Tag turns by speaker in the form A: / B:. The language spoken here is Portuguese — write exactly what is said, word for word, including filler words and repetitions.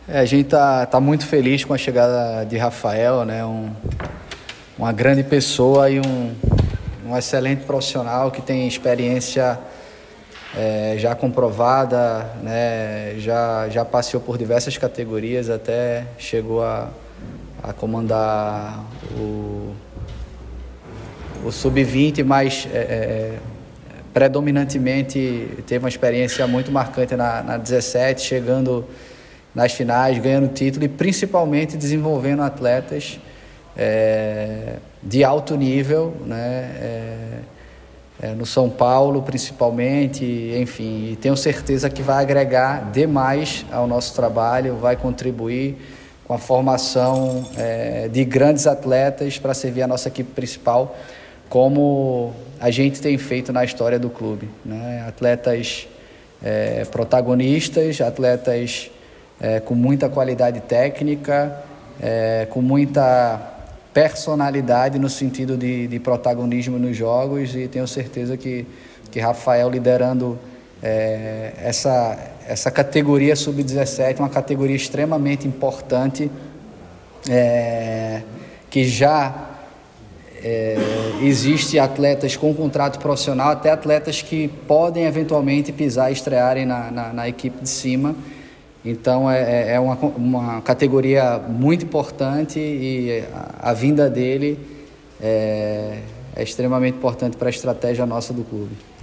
A: É, a gente tá, tá muito feliz com a chegada de Rafael, né? Um, uma grande pessoa e um, um excelente profissional que tem experiência é, já comprovada, né? Já, já passeou por diversas categorias, até chegou a, a comandar o, o sub vinte, mas é, é, predominantemente teve uma experiência muito marcante na, na dezessete, chegando nas finais, ganhando título e principalmente desenvolvendo atletas é, de alto nível, né? É, é, no São Paulo principalmente, enfim, e tenho certeza que vai agregar demais ao nosso trabalho, vai contribuir com a formação é, de grandes atletas para servir a nossa equipe principal, como a gente tem feito na história do clube, né? Atletas é, protagonistas, atletas É, com muita qualidade técnica, é, com muita personalidade no sentido de, de protagonismo nos jogos, e tenho certeza que, que Rafael liderando é, essa, essa categoria sub dezessete, uma categoria extremamente importante, é, que já é, existe atletas com contrato profissional, até atletas que podem eventualmente pisar e estrearem na, na, na equipe de cima. Então é, é uma, uma categoria muito importante e a, a vinda dele é, é extremamente importante para a estratégia nossa do clube.